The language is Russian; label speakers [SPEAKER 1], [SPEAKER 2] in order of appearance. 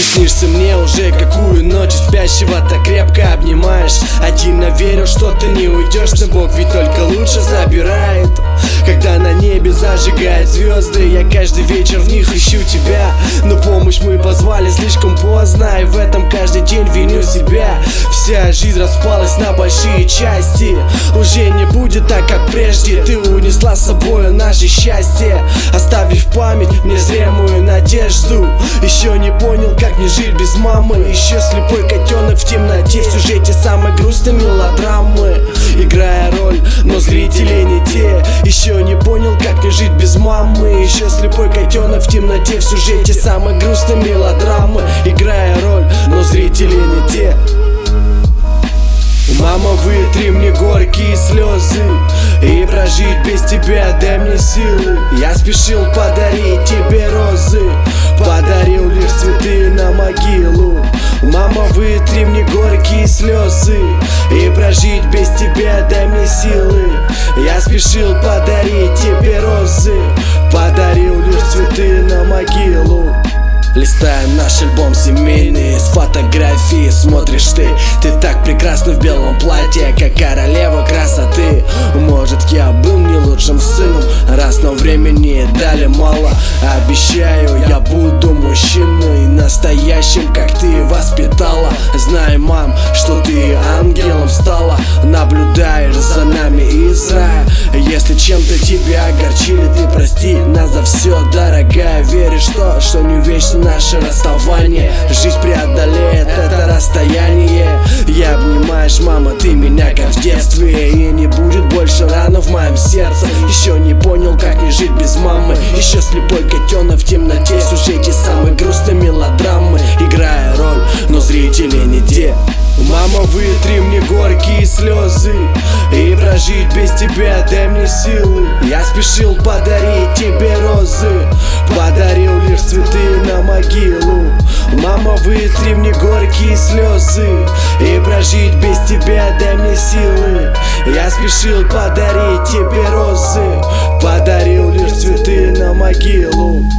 [SPEAKER 1] снишься мне уже какую ночь, спящего так крепко обнимаешь. Один верю, что ты не уйдешь, но Бог ведь только лучше забирает. Когда на небе зажигают звезды, я каждый вечер в них ищу тебя. Но помощь мы позвали слишком поздно, и в этом каждый день виню себя. Вся жизнь распалась на большие части, уже не будет так, как прежде. Ты унесла с собой наше счастье, оставив в память незримую надежду. Еще не понял, как не жить без мамы, еще слепой котенок в темноте, в сюжете самой грустной мелодрамы, играя роль, но зрители не те. Еще не понял, как не жить без мамы, еще слепой котенок в темноте, в сюжете самой грустной мелодрамы, играя роль, но зрители не те. Мама, вытри мне горькие слезы, и прожить без тебя дай мне силы. Я спешил подарить тебе розы, подарил лишь цветы на могилу. Мама, вытри мне горькие слезы, и прожить без тебя дай мне силы. Я спешил подарить тебе розы, подарил лишь цветы на могилу. Листая наш альбом семейный, с фотографии смотришь ты. Ты так прекрасна в белом платье, как королева красоты. Может, я был не лучшим сыном, раз нам времени дали мало. Обещаю, я буду мужчиной настоящим, как ты воспитала. Знай, мам, что ты ангелом стала, наблюдаешь за нами из рая. Если чем-то тебя огорчили, ты прости нас за все, дорогая. Веришь в то, что не вечно наше расставание, жизнь преодолеет это расстояние. И обнимаешь, мама, ты меня как в детстве, и не будет больше раны в моем сердце. Еще не понял, как не жить без мамы, еще слепой котенок в темноте, в сюжете самой грустной мелодрамы, играя роль, но зрители не те. Мама, вытри мне горькие слезы, и прожить без тебя дай мне силы. Я спешил подарить тебе розы, подарил лишь цветы на могилу. Мама, вытри мне горькие слезы, и прожить без тебя дай мне силы. Я спешил подарить тебе розы, подарил лишь цветы на могилу.